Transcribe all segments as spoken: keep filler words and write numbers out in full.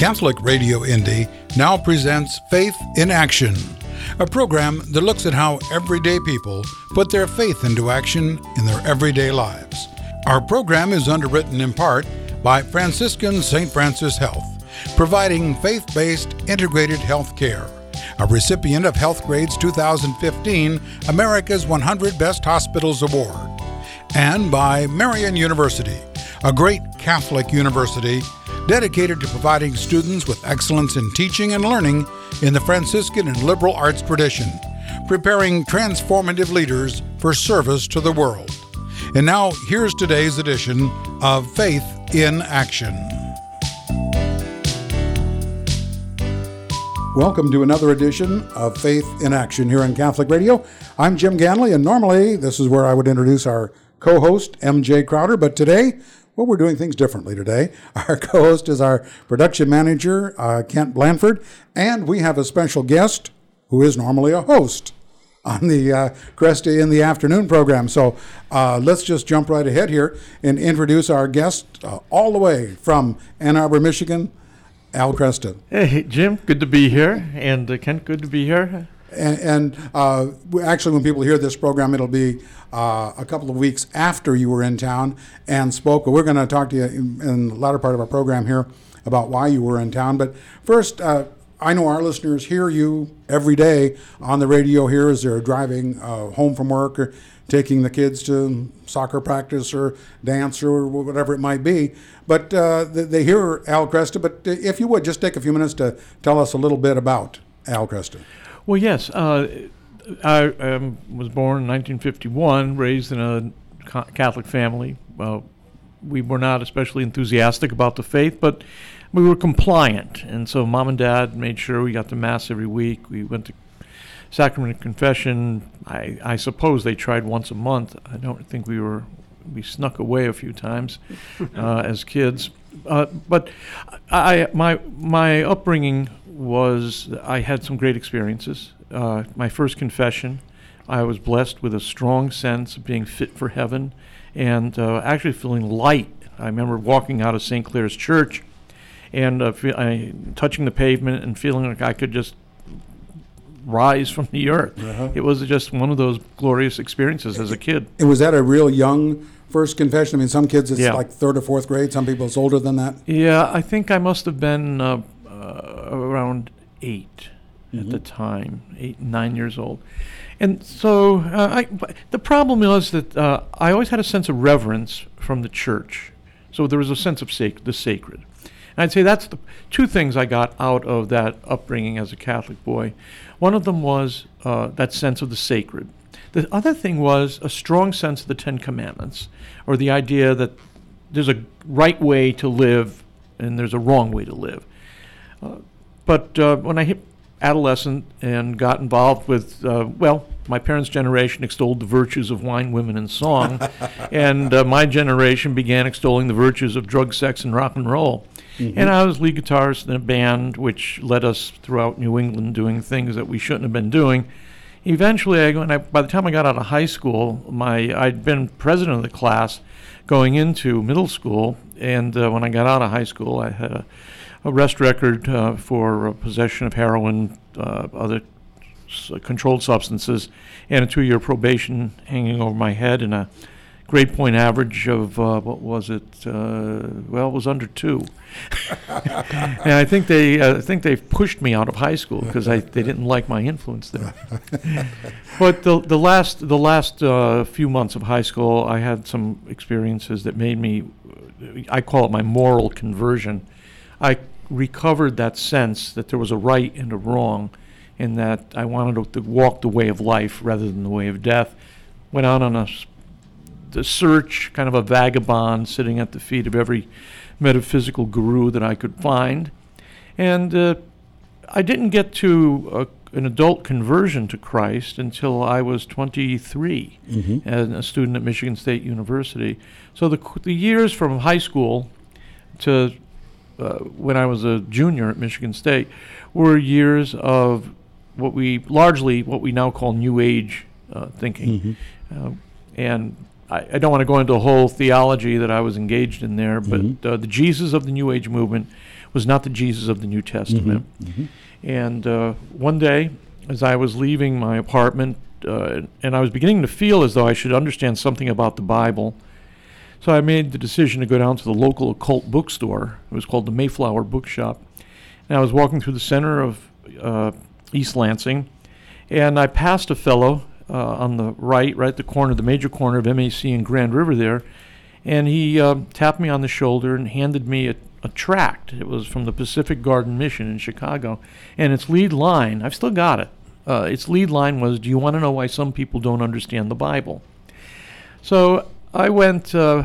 Catholic Radio Indy now presents Faith in Action, a program that looks at how everyday people put their faith into action in their everyday lives. Our program is underwritten in part by Franciscan Saint Francis Health, providing faith-based integrated health care, a recipient of HealthGrade's two thousand fifteen America's one hundred Best Hospitals Award, and by Marian University, a great Catholic university dedicated to providing students with excellence in teaching and learning in the Franciscan and liberal arts tradition, preparing transformative leaders for service to the world. And now, here's today's edition of Faith in Action. Welcome to another edition of Faith in Action here on Catholic Radio. I'm Jim Ganley, and normally this is where I would introduce our co-host, M J Crowder, but today, well, we're doing things differently today. Our co-host is our production manager, uh, Kent Blanford, and we have a special guest who is normally a host on the uh, Cresta in the Afternoon program. So uh, let's just jump right ahead here and introduce our guest uh, all the way from Ann Arbor, Michigan, Al Cresta. Hey, Jim, good to be here, and uh, Kent, good to be here. And, and uh, actually, when people hear this program, it'll be uh, a couple of weeks after you were in town and spoke. But we're going to talk to you in, in the latter part of our program here about why you were in town. But first, uh, I know our listeners hear you every day on the radio here as they're driving uh, home from work or taking the kids to soccer practice or dance or whatever it might be. But uh, they hear Al Cresta. But if you would, just take a few minutes to tell us a little bit about Al Cresta. Well, yes. Uh, I um, was born in nineteen fifty-one, raised in a Catholic family. Uh, we were not especially enthusiastic about the faith, but we were compliant. And so mom and dad made sure we got to Mass every week. We went to sacrament of confession. I, I suppose they tried once a month. I don't think we were, we snuck away a few times uh, as kids. Uh, but I, my my upbringing was, I had some great experiences. Uh, my first confession, I was blessed with a strong sense of being fit for heaven and uh, actually feeling light. I remember walking out of Saint Clair's Church and uh, fe- I, touching the pavement and feeling like I could just rise from the earth. Uh-huh. It was just one of those glorious experiences as a kid. And was that a real young first confession? I mean, some kids it's yeah. like third or fourth grade. Some people it's older than that. Yeah, I think I must have been uh, uh, around eight mm-hmm. at the time, eight, nine years old. And so uh, I, the problem was that uh, I always had a sense of reverence from the church. So there was a sense of sac- the sacred. And I'd say that's the two things I got out of that upbringing as a Catholic boy. One of them was uh, that sense of the sacred. The other thing was a strong sense of the Ten Commandments, or the idea that there's a right way to live and there's a wrong way to live. Uh, but uh, when I hit adolescent and got involved with, uh, well, my parents' generation extolled the virtues of wine, women, and song, and uh, my generation began extolling the virtues of drug, sex, and rock and roll. Mm-hmm. And I was lead guitarist in a band which led us throughout New England doing things that we shouldn't have been doing. Eventually, I, when I, by the time I got out of high school, my I'd been president of the class going into middle school, and uh, when I got out of high school, I had a arrest record uh, for uh, possession of heroin, uh, other s- controlled substances, and a two-year probation hanging over my head, and a grade point average of, uh, what was it, uh, well, it was under two. And I think they uh, I think they pushed me out of high school because I they didn't like my influence there. But the the last the last uh, few months of high school, I had some experiences that made me, I call it my moral conversion. I recovered that sense that there was a right and a wrong, and that I wanted to walk the way of life rather than the way of death. Went out on a the search, kind of a vagabond sitting at the feet of every metaphysical guru that I could find. And uh, I didn't get to a, an adult conversion to Christ until I was twenty-three, mm-hmm. as a student at Michigan State University. So the, the years from high school to uh, when I was a junior at Michigan State were years of what we, largely what we now call New Age uh, thinking. Mm-hmm. Uh, and I, I don't want to go into a whole theology that I was engaged in there, but mm-hmm. uh, the Jesus of the New Age movement was not the Jesus of the New Testament. Mm-hmm. And uh, one day, as I was leaving my apartment, uh, and I was beginning to feel as though I should understand something about the Bible, so I made the decision to go down to the local occult bookstore. It was called the Mayflower Bookshop. And I was walking through the center of uh, East Lansing, and I passed a fellow uh, on the right, right at the corner, the major corner of M A C and Grand River there, and he uh, tapped me on the shoulder and handed me a, a tract. It was from the Pacific Garden Mission in Chicago, and its lead line, I've still got it, uh, its lead line was, "Do you want to know why some people don't understand the Bible?" So I went uh,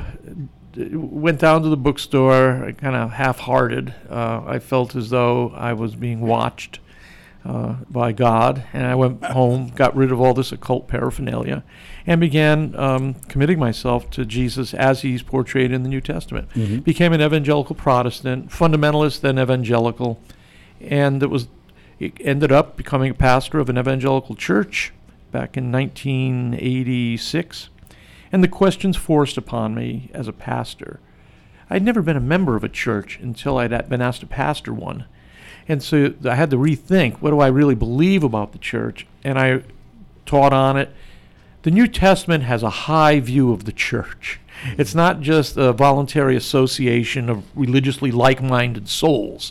went down to the bookstore, kind of half-hearted. Uh, I felt as though I was being watched uh, by God, and I went home, got rid of all this occult paraphernalia, and began um, committing myself to Jesus as he's portrayed in the New Testament. Mm-hmm. Became an evangelical Protestant, fundamentalist, then evangelical, and it was it ended up becoming a pastor of an evangelical church back in nineteen eighty-six. And the questions forced upon me as a pastor. I'd never been a member of a church until I'd been asked to pastor one. And so I had to rethink, what do I really believe about the church? And I taught on it. The New Testament has a high view of the church. It's not just a voluntary association of religiously like-minded souls.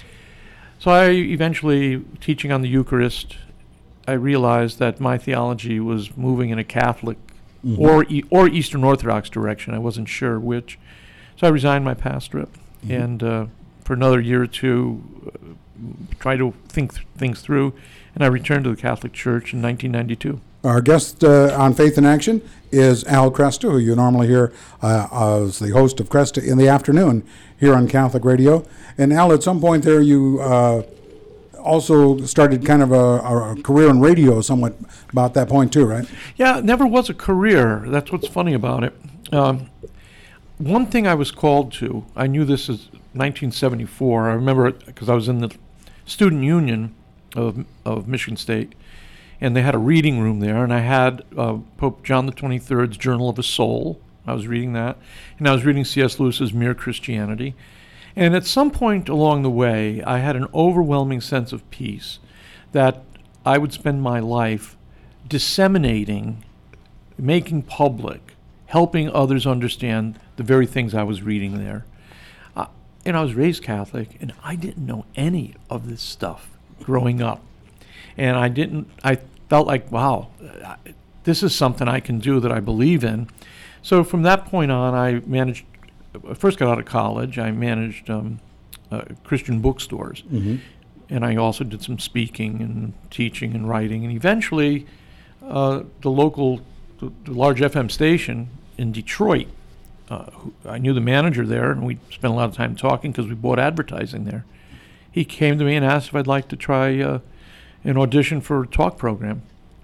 So I eventually, teaching on the Eucharist, I realized that my theology was moving in a Catholic Mm-hmm. or e- or Eastern Orthodox direction. I wasn't sure which. So I resigned my pastorate, mm-hmm. and uh, for another year or two, uh, tried to think th- things through, and I returned to the Catholic Church in nineteen ninety-two. Our guest uh, on Faith in Action is Al Kresta, who you normally hear uh, as the host of Kresta in the afternoon here on Catholic Radio. And Al, at some point there, you uh, also started kind of a, a career in radio somewhat about that point too, right? Yeah, it never was a career. That's what's funny about it. Um, one thing I was called to, I knew this is nineteen seventy-four. I remember it because I was in the student union of of Michigan State, and they had a reading room there, and I had uh, Pope John the twenty-third's Journal of a Soul. I was reading that, and I was reading C S Lewis's Mere Christianity. And at some point along the way, I had an overwhelming sense of peace that I would spend my life disseminating, making public, helping others understand the very things I was reading there. Uh, and I was raised Catholic, and I didn't know any of this stuff growing up. And I didn't, I felt like, wow, this is something I can do that I believe in. So from that point on, I managed, I first got out of college, I managed um, uh, Christian bookstores. Mm-hmm. And I also did some speaking and teaching and writing. And eventually, uh, the local, the, the large F M station in Detroit, uh, who, I knew the manager there, and we spent a lot of time talking because we bought advertising there. He came to me and asked if I'd like to try uh, an audition for a talk program.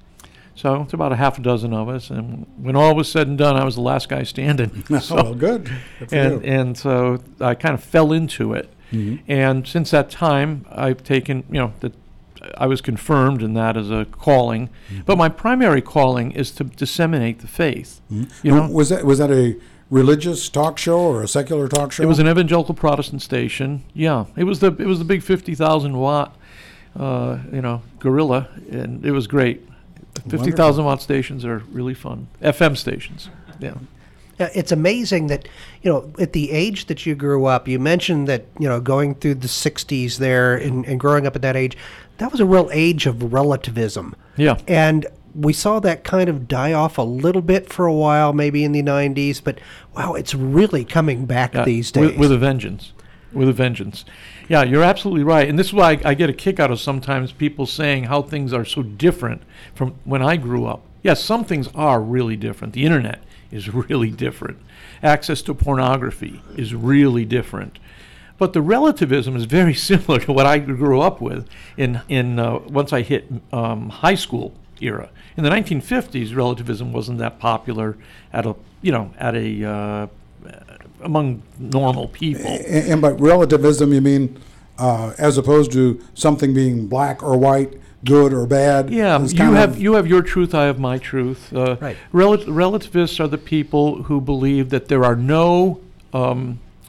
So it's about a half a dozen of us, and when all was said and done, I was the last guy standing. So, oh, well, good. good for and you. and so I kind of fell into it. Mm-hmm. And since that time, I've taken, you know, that I was confirmed in that as a calling. Mm-hmm. But my primary calling is to disseminate the faith. Mm-hmm. You know, was that was that a religious talk show or a secular talk show? It was an evangelical Protestant station. Yeah, it was the it was the big fifty thousand watt, uh, you know, gorilla, and it was great. Fifty thousand watt stations are really fun. F M stations, yeah. Uh, it's amazing that, you know, at the age that you grew up, you mentioned that, you know, going through the sixties there and, and growing up at that age, that was a real age of relativism. Yeah. And we saw that kind of die off a little bit for a while, maybe in the nineties, but wow, it's really coming back yeah, these days. With, with a vengeance. With a vengeance. Yeah, you're absolutely right. And this is why I, I get a kick out of sometimes people saying how things are so different from when I grew up. Yes, some things are really different. The internet is really different. Access to pornography is really different. But the relativism is very similar to what I grew up with in in uh, once I hit um, high school era. In the nineteen fifties, relativism wasn't that popular at a you know at a uh, among normal people. And, and by relativism, you mean uh, as opposed to something being black or white, good or bad? Yeah, you have you have your truth, I have my truth. Uh, right. Rel- relativists are the people who believe that there are no um,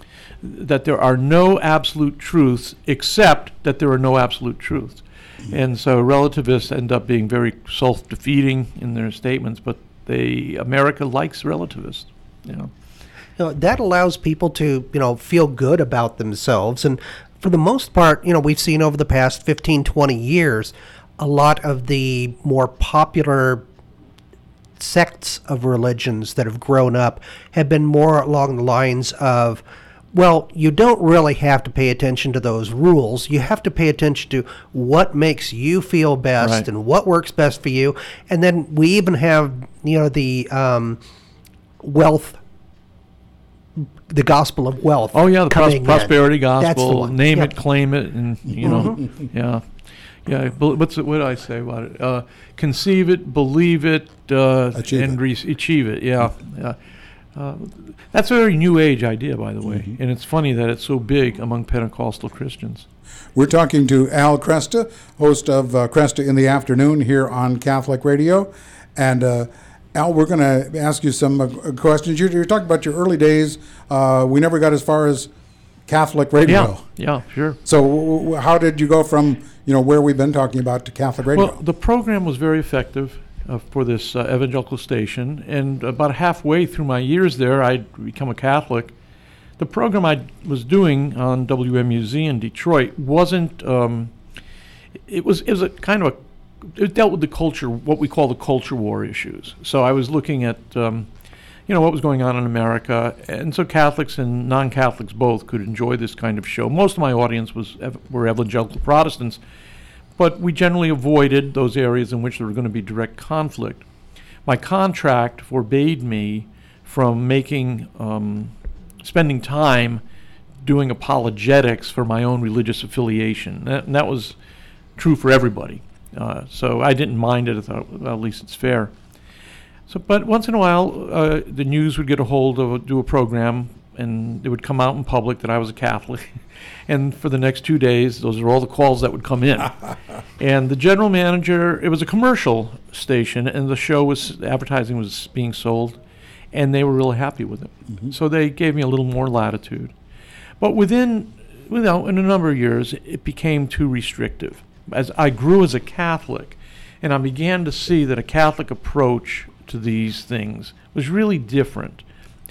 that there are no absolute truths, except that there are no absolute truths. And so relativists end up being very self-defeating in their statements, but they America likes relativists, you know. You know, that allows people to, you know, feel good about themselves. And for the most part, you know, we've seen over the past fifteen, twenty years, a lot of the more popular sects of religions that have grown up have been more along the lines of, well, you don't really have to pay attention to those rules. You have to pay attention to what makes you feel best Right. and what works best for you. And then we even have, you know, the um, wealth, the gospel of wealth. Oh yeah, the pros- coming in. prosperity That's the gospel. one. Name Yep. it, claim it, and you know, yeah, yeah. bel- What's it, what do I say about it? Uh, conceive it, believe it, uh, Achieve and it. Re- achieve it. Yeah, yeah. Uh, that's a very new age idea, by the way, Mm-hmm. and it's funny that it's so big among Pentecostal Christians. We're talking to Al Kresta, host of uh, Kresta in the Afternoon here on Catholic Radio. And uh, Al, we're going to ask you some uh, questions. You're, you're talking about your early days. Uh, we never got as far as Catholic Radio. Yeah, yeah, sure. So w- w- how did you go from, you know, where we've been talking about to Catholic Radio? Well, the program was very effective uh, for this uh, evangelical station, and about halfway through my years there, I'd become a Catholic. The program I was doing on W M U Z in Detroit wasn't. Um, it was. It was a kind of a. It dealt with the culture, what we call the culture war issues. So I was looking at, um, you know, what was going on in America, and so Catholics and non-Catholics both could enjoy this kind of show. Most of my audience was ev- were evangelical Protestants, but we generally avoided those areas in which there were going to be direct conflict. My contract forbade me from making, um, spending time doing apologetics for my own religious affiliation. That, and that was true for everybody. Uh, so I didn't mind it. I thought, well, at least it's fair. So, but once in a while, uh, the news would get a hold of a, do a program, and it would come out in public that I was a Catholic. And for the next two days, those are all the calls that would come in. And the general manager, it was a commercial station, and the show was, advertising was being sold, and they were really happy with it. Mm-hmm. So they gave me a little more latitude. But within, you know, in a number of years, it became too restrictive. As I grew as a Catholic, and I began to see that a Catholic approach to these things was really different,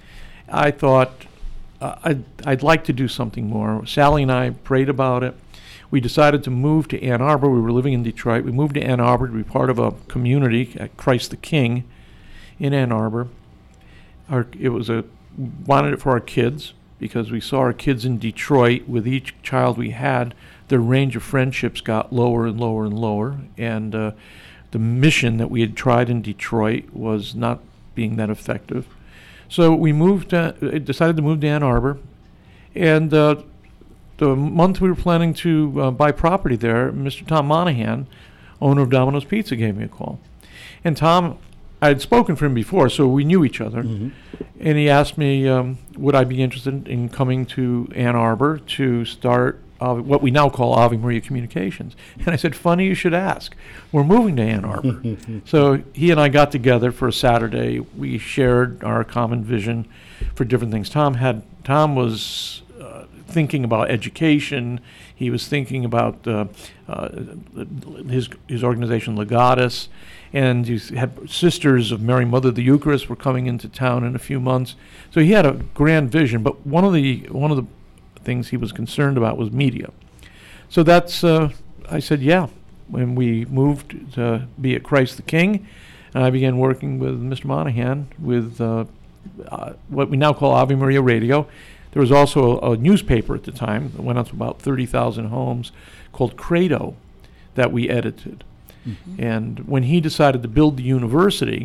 I thought, uh, I'd, I'd like to do something more. Sally and I prayed about it. We decided to move to Ann Arbor. We were living in Detroit. We moved to Ann Arbor to be part of a community at Christ the King in Ann Arbor. Our, it was a, wanted it for our kids because we saw our kids in Detroit. With each child we had, their range of friendships got lower and lower and lower. And uh, the mission that we had tried in Detroit was not being that effective. So we moved, uh, decided to move to Ann Arbor. And uh, the month we were planning to uh, buy property there, Mister Tom Monahan, owner of Domino's Pizza, gave me a call. And Tom, I had spoken for him before, so we knew each other. Mm-hmm. And he asked me, um, would I be interested in coming to Ann Arbor to start uh, what we now call Ave Maria Communications. And I said, funny you should ask. We're moving to Ann Arbor. So he and I got together for a Saturday. We shared our common vision for different things. Tom had, Tom was uh, thinking about education. He was thinking about uh, uh, his his organization, Legatus. And he had Sisters of Mary Mother of the Eucharist were coming into town in a few months. So he had a grand vision, but one of the one of the things he was concerned about was media. So that's, uh, I said, yeah. When we moved to be at Christ the King, and I began working with Mister Monahan with uh, uh, what we now call Ave Maria Radio. There was also a, a newspaper at the time that went out to about thirty thousand homes called Credo that we edited. Mm-hmm. And when he decided to build the university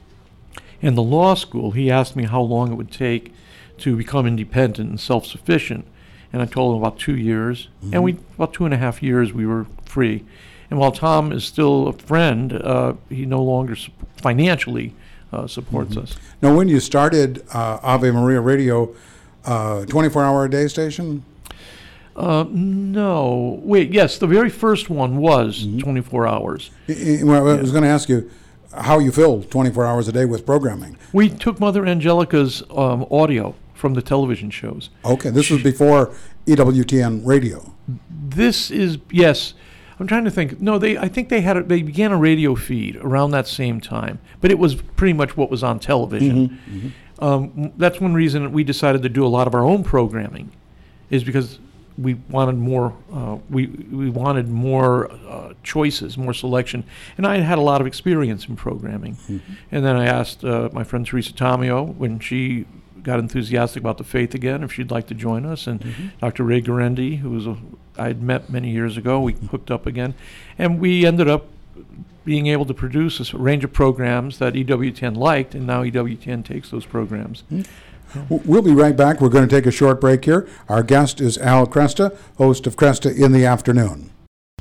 and the law school, he asked me how long it would take to become independent and self-sufficient. And I told him about two years. Mm-hmm. And we about two and a half years we were free. And while Tom is still a friend, uh, he no longer su- financially uh, supports mm-hmm. us. Now, when you started uh, Ave Maria Radio, uh, twenty-four hour a day station? Uh, no. Wait, yes, the very first one was mm-hmm. twenty-four hours. I, I, well, I was going to ask you how you fill twenty-four hours a day with programming. We took Mother Angelica's um, audio from the television shows. Okay, this was before E W T N radio. This is, yes. I'm trying to think. No, they. I think they had. A, they began a radio feed around that same time, but it was pretty much what was on television. Mm-hmm, mm-hmm. Um, that's one reason we decided to do a lot of our own programming, is because we wanted more. Uh, we we wanted more uh, choices, more selection, and I had had a lot of experience in programming. Mm-hmm. And then I asked uh, my friend Teresa Tomeo when she got enthusiastic about the faith again if she'd like to join us, and mm-hmm. Doctor Ray Guarendi, who was a I had met many years ago. We hooked up again, and we ended up being able to produce a range of programs that E W T N liked, and now E W T N takes those programs. Mm-hmm. Yeah. We'll be right back. We're going to take a short break here. Our guest is Al Kresta, host of Kresta in the Afternoon.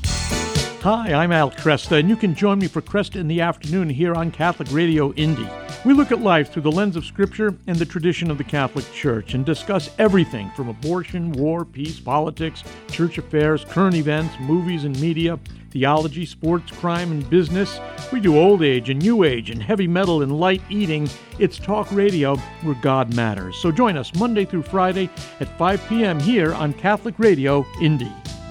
Hi, I'm Al Kresta, and you can join me for Kresta in the Afternoon here on Catholic Radio Indy. We look at life through the lens of Scripture and the tradition of the Catholic Church and discuss everything from abortion, war, peace, politics, church affairs, current events, movies and media, theology, sports, crime, and business. We do old age and new age and heavy metal and light eating. It's talk radio where God matters. So join us Monday through Friday at five p.m. here on Catholic Radio Indy.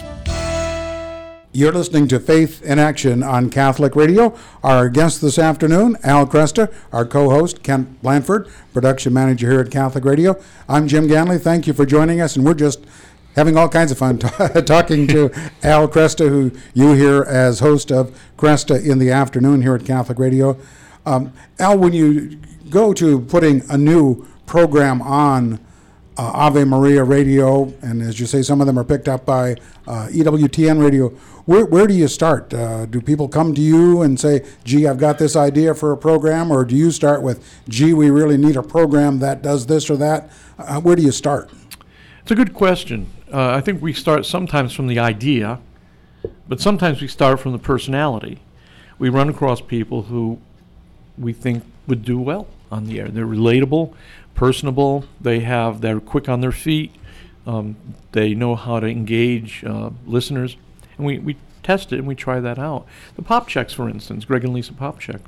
You're listening to Faith in Action on Catholic Radio. Our guest this afternoon, Al Kresta, our co-host, Kent Blanford, production manager here at Catholic Radio. I'm Jim Ganley. Thank you for joining us, and we're just having all kinds of fun t- talking to Al Kresta, who you hear as host of Kresta in the Afternoon here at Catholic Radio. Um, Al, when you go to putting a new program on uh, Ave Maria Radio, and as you say, some of them are picked up by uh, E W T N Radio, Where where do you start? Uh, do people come to you and say, gee, I've got this idea for a program? Or do you start with, gee, we really need a program that does this or that? Uh, where do you start? It's a good question. Uh, I think we start sometimes from the idea, but sometimes we start from the personality. We run across people who we think would do well on the air. They're relatable, personable, they have, they're quick on their feet, um, they know how to engage uh, listeners. And we, we test it and we try that out. The Popchecks, for instance, Greg and Lisa Popcheck.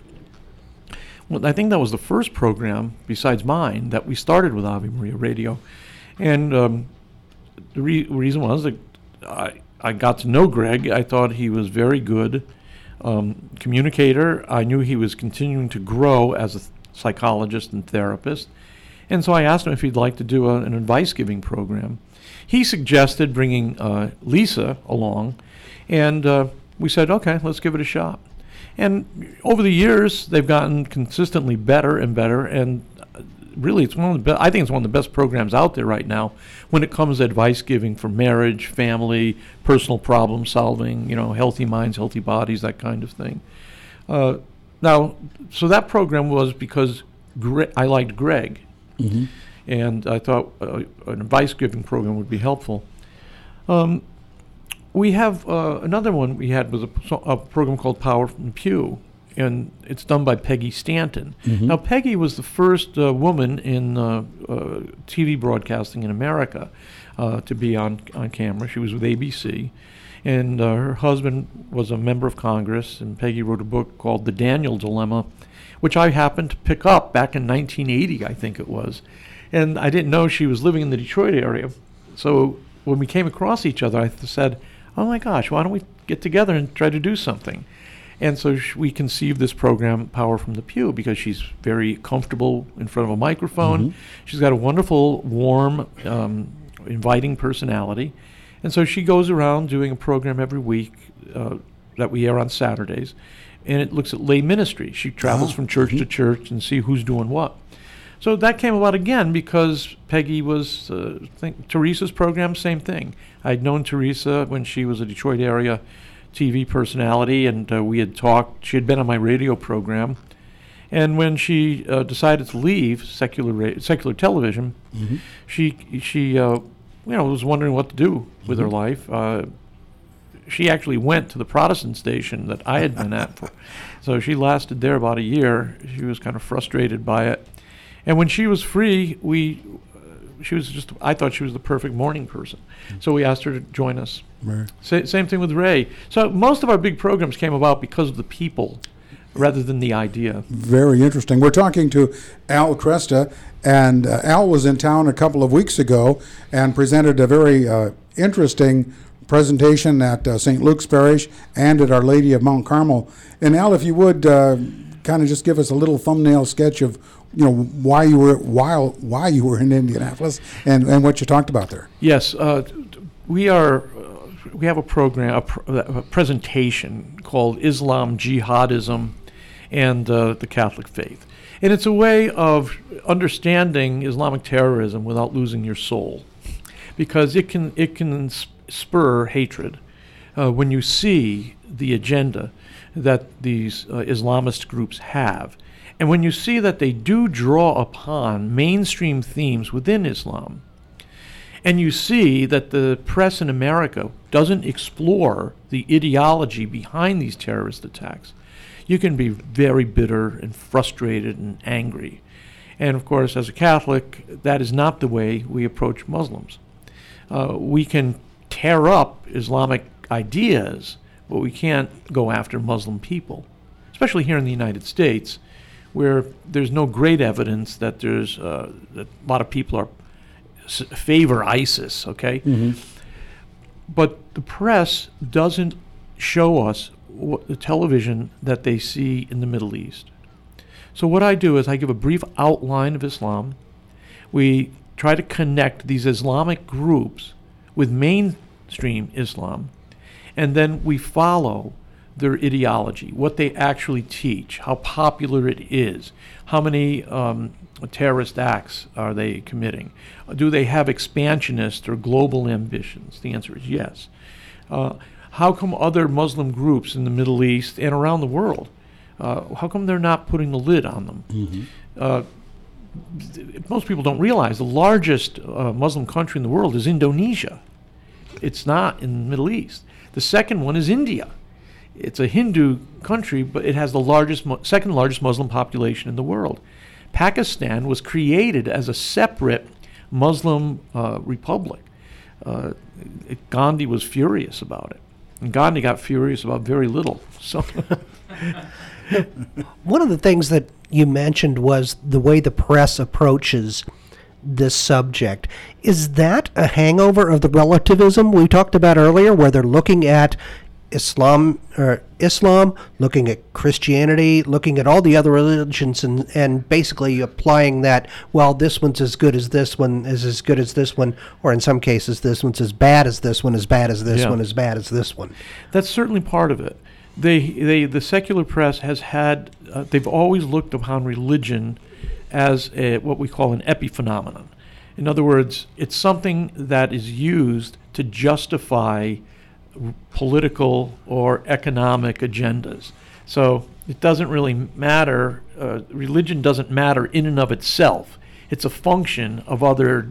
Well, I think that was the first program, besides mine, that we started with Ave Maria Radio. And um, the re- reason was that I, I got to know Greg. I thought he was very good um, communicator. I knew he was continuing to grow as a th- psychologist and therapist. And so I asked him if he'd like to do a, an advice-giving program. He suggested bringing uh, Lisa along. And uh, we said, okay, let's give it a shot. And over the years, they've gotten consistently better and better. And really, it's one of the be- I think it's one of the best programs out there right now when it comes to advice giving for marriage, family, personal problem solving, you know, healthy minds, healthy bodies, that kind of thing. Uh, now, so that program was because Gre- I liked Greg. Mm-hmm. And I thought uh, an advice giving program would be helpful. Um, We have uh, another one we had was a, a program called Power from the Pew, and it's done by Peggy Stanton. Mm-hmm. Now, Peggy was the first uh, woman in uh, uh, T V broadcasting in America uh, to be on, on camera. She was with A B C, and uh, her husband was a member of Congress, and Peggy wrote a book called The Daniel Dilemma, which I happened to pick up back in nineteen eighty, I think it was. And I didn't know she was living in the Detroit area. So when we came across each other, I th- said, oh my gosh, why don't we get together and try to do something? And so sh- we conceived this program, Power from the Pew, because she's very comfortable in front of a microphone. Mm-hmm. She's got a wonderful, warm, um, inviting personality. And so she goes around doing a program every week uh, that we air on Saturdays. And it looks at lay ministry. She travels oh. from church mm-hmm. to church and see who's doing what. So that came about again because Peggy was, uh, I think Teresa's program, same thing. I'd known Teresa when she was a Detroit area T V personality, and uh, we had talked. She had been on my radio program. And when she uh, decided to leave secular ra- secular television, mm-hmm. she, she uh, you know, was wondering what to do with mm-hmm. her life. Uh, she actually went to the Protestant station that I had been at. For. So she lasted there about a year. She was kind of frustrated by it. And when she was free, we, uh, she was just, I thought she was the perfect morning person. Mm-hmm. So we asked her to join us. Right. Sa- same thing with Ray. So most of our big programs came about because of the people. rather than the idea. Very interesting. We're talking to Al Kresta, and uh, Al was in town a couple of weeks ago and presented a very uh, interesting presentation at uh, Saint Luke's Parish and at Our Lady of Mount Carmel. And Al, if you would uh, kind of just give us a little thumbnail sketch of, you know, why you were while why you were in Indianapolis and, and what you talked about there. Yes, uh, we are. Uh, we have a program, a, pr- a presentation called Islam, Jihadism, and uh, the Catholic Faith, and it's a way of understanding Islamic terrorism without losing your soul, because it can it can spur hatred uh, when you see the agenda that these uh, Islamist groups have. And when you see that they do draw upon mainstream themes within Islam, and you see that the press in America doesn't explore the ideology behind these terrorist attacks, you can be very bitter and frustrated and angry. And of course, as a Catholic, that is not the way we approach Muslims. Uh, we can tear up Islamic ideas, but we can't go after Muslim people, especially here in the United States, where there's no great evidence that there's uh, that a lot of people are s- favor ISIS. Okay, Mm-hmm. but the press doesn't show us what, the television that they see in the Middle East. So what I do is I give a brief outline of Islam. We try to connect these Islamic groups with mainstream Islam, and then we follow their ideology, what they actually teach, how popular it is, how many um, terrorist acts are they committing, do they have expansionist or global ambitions? The answer is yes. Uh, how come other Muslim groups in the Middle East and around the world, uh, how come they're not putting the lid on them? Mm-hmm. Uh, th- most people don't realize the largest uh, Muslim country in the world is Indonesia. It's not in the Middle East. The second one is India. It's a Hindu country, but it has the largest, mo- second largest Muslim population in the world. Pakistan was created as a separate Muslim uh, republic. Uh, it, Gandhi was furious about it, and Gandhi got furious about very little. So, One of the things that you mentioned was the way the press approaches this subject. Is that a hangover of the relativism we talked about earlier, where they're looking at Islam, or Islam, looking at Christianity, looking at all the other religions, and, and basically applying that, well, this one's as good as this one, is as good as this one, or in some cases, this one's as bad as this one, as bad as this Yeah. one, as bad as this one. that's certainly part of it. They, they, the secular press has had, uh, they've always looked upon religion as a, what we call an epiphenomenon. In other words, it's something that is used to justify r- political or economic agendas. So it doesn't really matter, uh, religion doesn't matter in and of itself. It's a function of other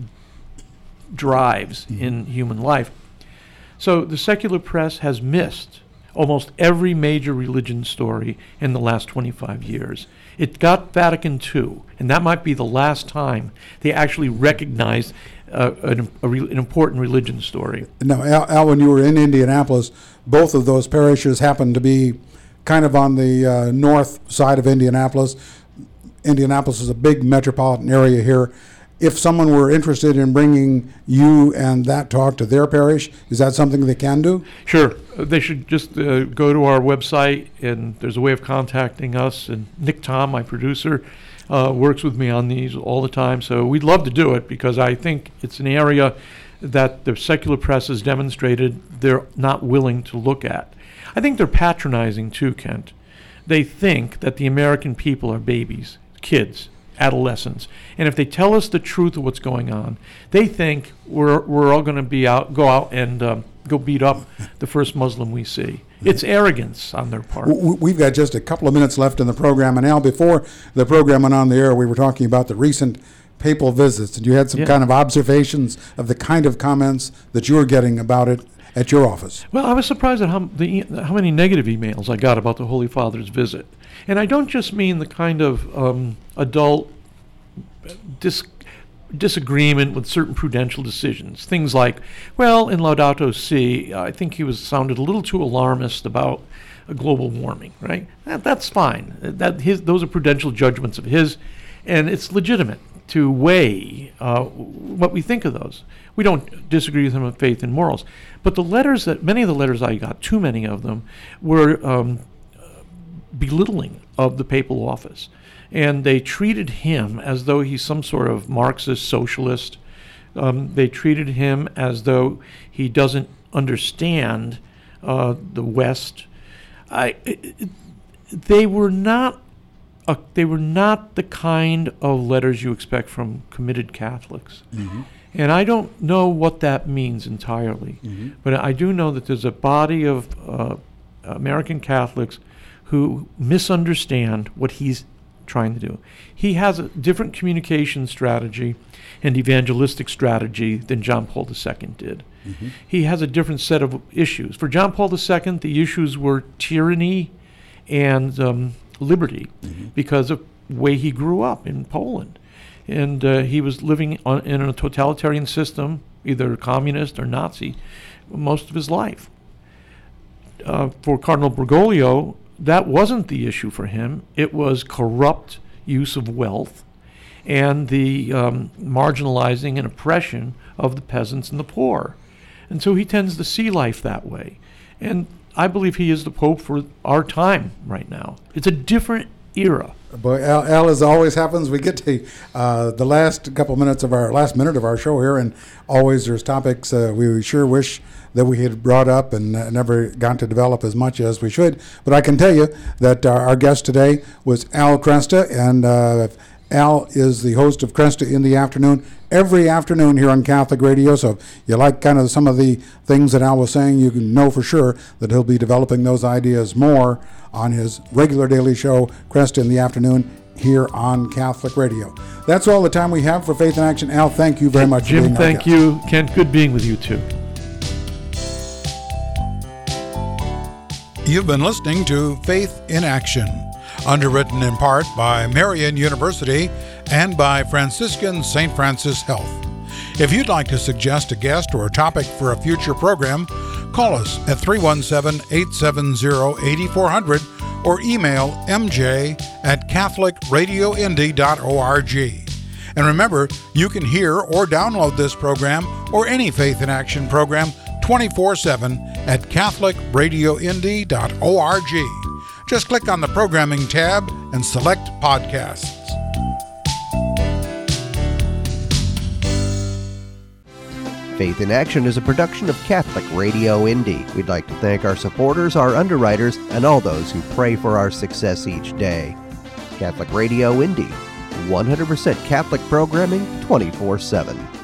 drives in human life. So the secular press has missed almost every major religion story in the last twenty-five years. It got Vatican two, and that might be the last time they actually recognized uh, an, a re- an important religion story. Now, Al, Al, when you were in Indianapolis, both of those parishes happened to be kind of on the uh, north side of Indianapolis. Indianapolis is a big metropolitan area here. If someone were interested in bringing you and that talk to their parish, is that something they can do? Sure, uh, they should just uh, go to our website, and there's a way of contacting us. And Nick Tom, my producer, uh, works with me on these all the time. So we'd love to do it, because I think it's an area that the secular press has demonstrated they're not willing to look at. I think they're patronizing too, Kent. They think that the American people are babies, kids, adolescents, and if they tell us the truth of what's going on, they think we're we're all going to be out, go out and um, go beat up the first Muslim we see. It's arrogance on their part. W- We've got just a couple of minutes left in the program, and Al, before the program went on the air, we were talking about the recent papal visits, and you had some Yeah. kind of observations of the kind of comments that you were getting about it at your office. Well, I was surprised at how the e- how many negative emails I got about the Holy Father's visit, and I don't just mean the kind of um, adult dis- disagreement with certain prudential decisions. Things like, well, in Laudato Si, I think he was sounded a little too alarmist about uh, global warming, right? That, that's fine. That his those are prudential judgments of his, and it's legitimate to weigh uh, what we think of those. We don't disagree with him on faith and morals, but the letters that many of the letters I got, too many of them, were um, belittling of the papal office, and they treated him as though he's some sort of Marxist socialist. Um, they treated him as though he doesn't understand uh, the West. I, it, they were not. Uh, they were not the kind of letters you expect from committed Catholics. Mm-hmm. And I don't know what that means entirely. Mm-hmm. But I do know that there's a body of uh, American Catholics who misunderstand what he's trying to do. He has a different communication strategy and evangelistic strategy than John Paul the Second did. Mm-hmm. He has a different set of issues. For John Paul the Second, the issues were tyranny and um, liberty, mm-hmm. because of the way he grew up in Poland. And uh, he was living on, in a totalitarian system, either communist or Nazi, most of his life. Uh, for Cardinal Bergoglio, that wasn't the issue for him. It was corrupt use of wealth and the um, marginalizing and oppression of the peasants and the poor. And so he tends to see life that way. And I believe he is the Pope for our time right now. It's a different era. But Al, Al, as always happens, we get to uh, the last couple minutes of our last minute of our show here, and always there's topics uh, we sure wish that we had brought up and uh, never got to develop as much as we should. But I can tell you that uh, our guest today was Al Kresta, and uh, Al is the host of Kresta in the Afternoon every afternoon here on Catholic Radio. So if you like kind of some of the things that Al was saying, you can know for sure that he'll be developing those ideas more on his regular daily show, Kresta in the Afternoon, here on Catholic Radio. That's all the time we have for Faith in Action. Al, thank you very much. Jim, for being thank you. Kent, good being with you too. You've been listening to Faith in Action, underwritten in part by Marian University and by Franciscan Saint Francis Health. If you'd like to suggest a guest or a topic for a future program, call us at three one seven, eight seven zero, eight four zero zero or email m j at catholic radio indy dot org. And remember, you can hear or download this program or any Faith in Action program twenty-four seven at catholic radio indy dot org. Just click on the programming tab and select podcasts. Faith in Action is a production of Catholic Radio Indy. We'd like to thank our supporters, our underwriters, and all those who pray for our success each day. Catholic Radio Indy, one hundred percent Catholic programming twenty-four seven.